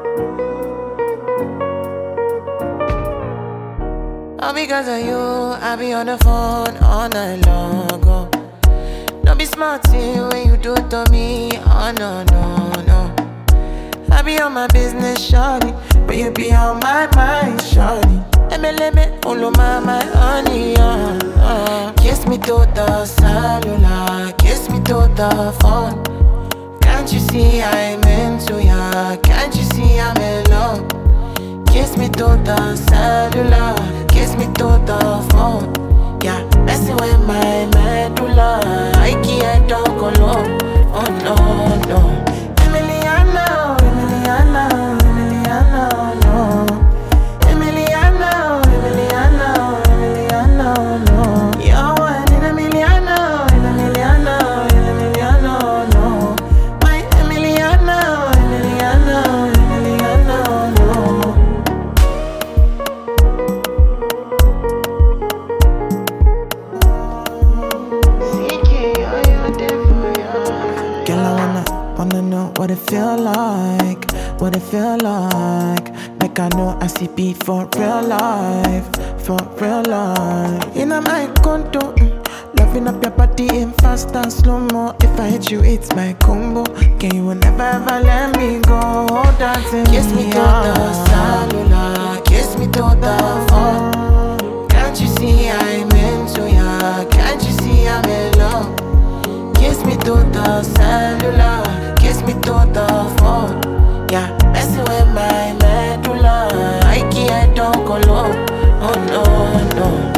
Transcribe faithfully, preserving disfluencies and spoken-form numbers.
All because of you, I be on the phone all night long. Oh. Don't be smart when you do it to me. Oh no, no, no. I be on my business, shawty, but you be on my mind, shawty. M L M, all of my, my honey, uh, uh. Kiss me to the cellular, kiss me to the phone. Can't you see I'm into ya? Can't you see I'm in love? Kiss me to the cellular, kiss me to the phone. Yeah, messing with my medulla. I can't talk alone. Oh no, no. Emiliano, Emiliano, Emiliano, no. Emiliano, Emiliano, Emiliano, no. You're one in a milliano, in a milliano, in a milliano, no. My Emiliano, Emiliano, Emiliano, no. Girl, I wanna, wanna know what it feel like, what it feel like. Make I know I see beat for real life, for real life. In my condo, mm, loving up your body in fast and slow-mo. If I hit you, it's my combo. Can you never ever let me go? Dancing kiss me to the cellular, kiss me to the phone. Can't you see I'm into ya? Can't you see I'm in love? Kiss me to the cellular, kiss me to the phone. Yeah, messing with my medulla. I can't talk alone. Oh no, no.